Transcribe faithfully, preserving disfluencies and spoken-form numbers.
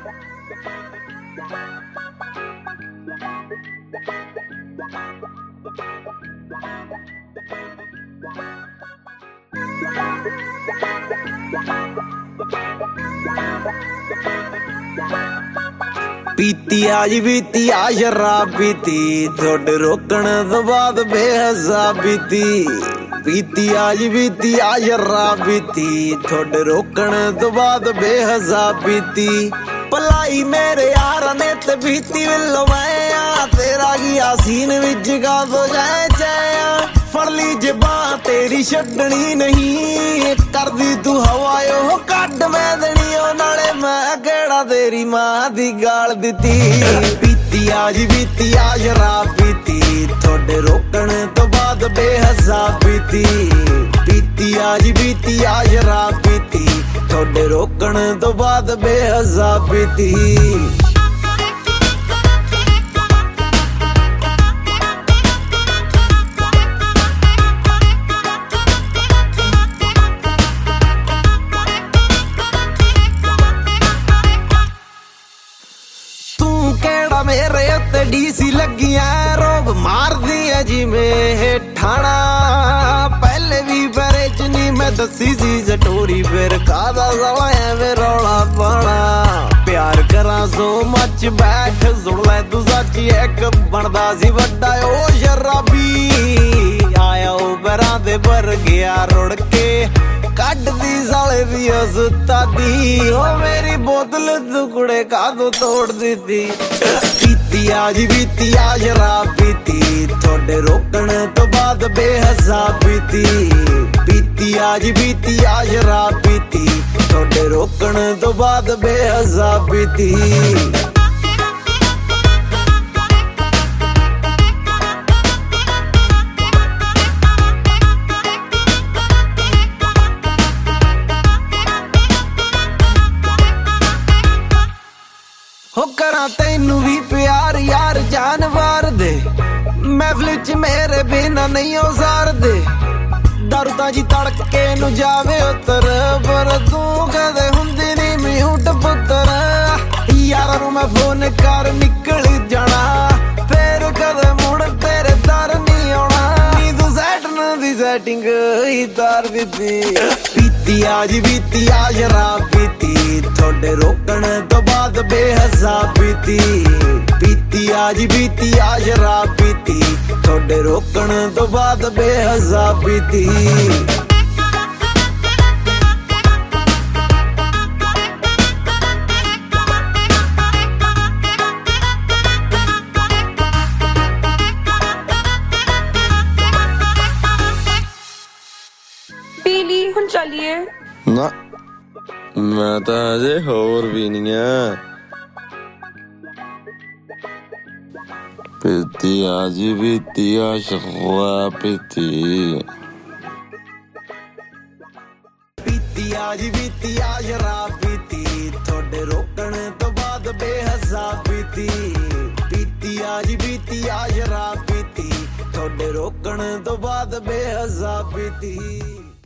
पीती आज बीती आ शराब पीती थोड़े रोकण तो बाद बेहसाब पीती पीती आज बीती आ शराब पीती थोड़े रोकण तो बाद बेहसाब पीती भलाई मेरे यार ने ते बीती विलो मैं तेरा गया सीन विच गा दो जाए जाया फड़ ली जबा तेरी छड्डनी नहीं कर दी तू हवायो कड मैं देनी नाले मैं केड़ा तेरी मां दी गाल दिती पीती आज बीती आ शराब पीती थोड़े रोकण तो बाद बेहसाब पीती पीती आज बीती आ शराब पीती थोड़े रोकण तो बाद बेहसाब पीती मेरे उत्ते डीसी लगी है रोब मार दी है जी में ठाणा पहले भी बरे च नहीं मैं दसी सी स्टोरी फिर कादा सवा है रौला पाना प्यार करा सो मच बैठ सुन ले तू सच एक बनदा सी वड्डा ओ शराबी आया ओ बरा दे पर गया रुड़ के कट दी साले दी सुता दी ओ मेरी बोतल टुकड़े का दो तोड़ दी थी पीती आज बीती आ शराब पीती थोड़े रोकण तो बाद बेहसाब पीती पीती आज बीती आ शराब पीती थोड़े रोकण तो बाद बेहसाब पीती हो करा तेनू भी प्यार यार जानवर दे महफिल च मेरे बिना नहीं हो सार दे दारू ताजी तड़के नु जावे उतर पर तू कदे हुंदी नहीं म्यूट पुत्र यार नु मैं फोन कर निकल जाना फिर कदे मुड़ तेरे दर नहीं आना नी तू सैटन दी सेटिंग ही तार दी पीती आज बीती आ शराब पीती थोड़े रोकण तो बाद बेहसाब पीती पीती आज बीती आ शराब पीती थोड़े रोकण तो बाद बेहसाब पीती पीली हुन चलिए ना मैं तो अजे होर भी नहीं है पीती आज बीती आ शराब पीती पीती आज बीती आ शराब पीती थोड़े रोकण तो बाद बेहसाब पीती पीती आज बीती आ शराब पीती थोड़े रोकण तो बाद बेहसाब पीती।